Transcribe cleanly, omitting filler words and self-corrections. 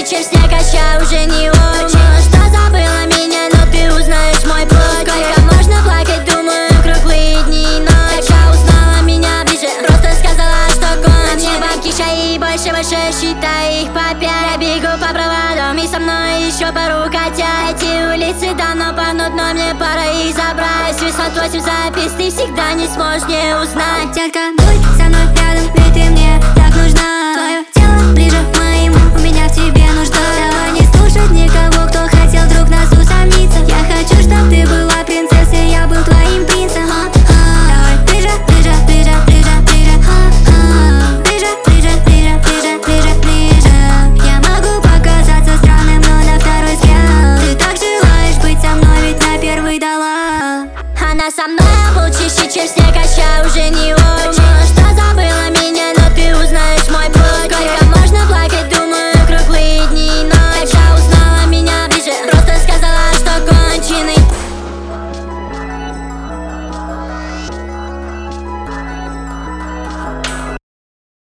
чем снег, а ща уже не очень. Что забыла меня, но ты узнаешь мой путь. Сколько можно плакать, думаю, круглые дни и ночи. Когда узнала меня ближе, просто сказала, что кончит. Мне бабки шаи больше, считай их по 5. Я бегу по проводам и со мной еще пару котят. Эти улицы давно пахнут, но мне пора их забрать. 608 запись, ты всегда не сможешь не узнать. Детка, будь со мной рядом, ведь ты мне так нужна. Твое тело ближе к моему, у меня в тебе нужда. Давай не слушать никого, кто хотел вдруг нас усомниться. Я хочу, чтоб ты была принцессой, я был твоим принцем. Давай ближе, ближе, ближе, ближе, ближе. Ближе, ближе, ближе, ближе, ближе, ближе. Я могу показаться странным, но на второй взгляд ты так желаешь быть со мной, ведь на первый дала. Она со мной был чище, чем снег, а ща уже не очень.